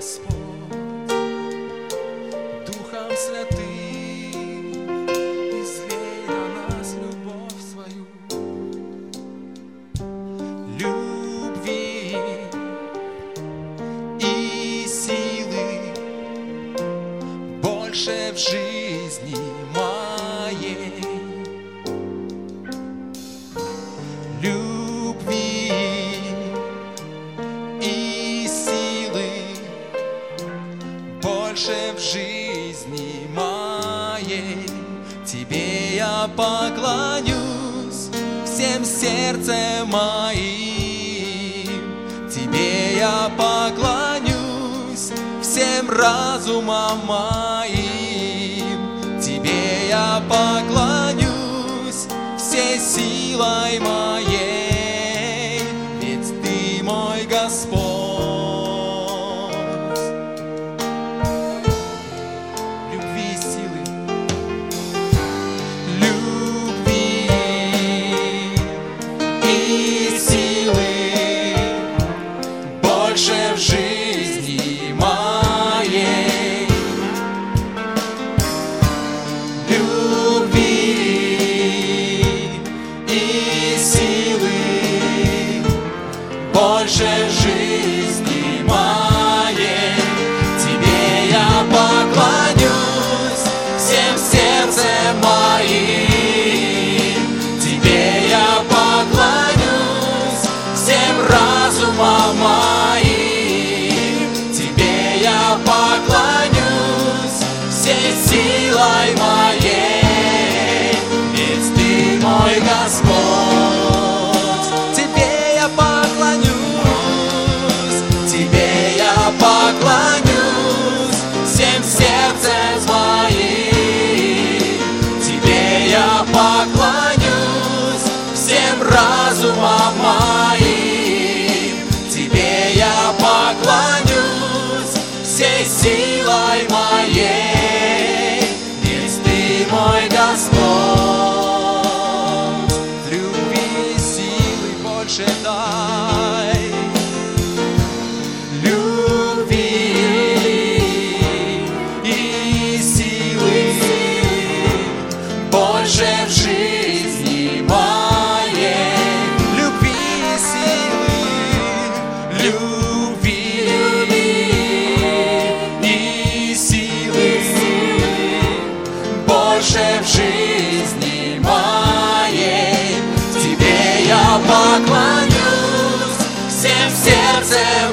Господь, Духом Святым излей на нас любовь свою, любви и силы больше в жизни моей, любви и силы больше в жизни моей. Тебе я поклонюсь всем сердцем моим, Тебе я поклонюсь всем разумом моим, Тебе я поклонюсь всей силой моей, ведь Ты мой Господь. Любви и силы, любви и силы больше в жизни моей, любви и силы больше в жизни моей. Тебе я поклонюсь всем сердцем моим, Тебе я поклонюсь всем разумом моим, Тебе я поклонюсь всей силой моей, ведь Ты мой Господь. Тебе я поклонюсь, Тебе я поклонюсь всем сердцем моим, Тебе я поклонюсь всем разумом моим, Тебе я поклонюсь всей силой моей, ведь Ты мой Господь. Любви и силы больше дай, любви и силы больше в жизни моей, любви и силы, любви и силы больше в жизни моей. Тебе я поклонюсь всем сердцем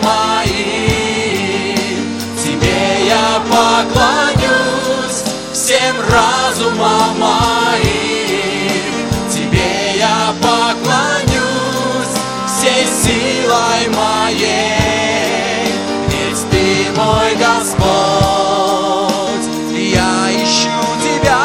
моим, Тебе я поклонюсь всем разумом моим, Тебе я поклонюсь всей силой моей, ведь Ты мой Господь. Я ищу Тебя,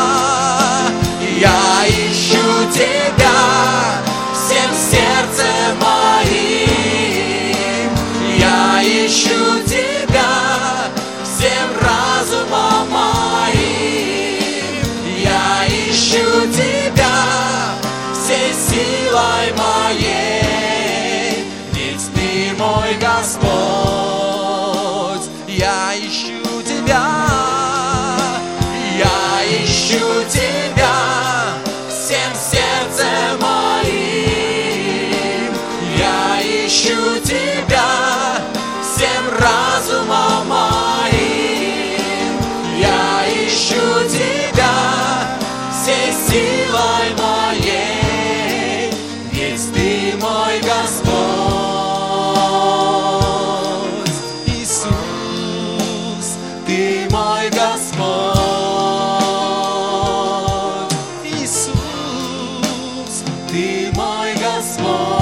я ищу Тебя всем сердцем моим, я ищу Тебя всем разумом моим, я ищу Тебя всей силой моей, ведь Ты мой Господь. Я ищу Тебя, я ищу Тебя всем сердцем моим, я ищу Тебя всем разумом моим, я ищу Тебя всей силой моей, ведь Ты мой Господь. Иисус, Ты мой Господь. Иисус, Ты мой Господь.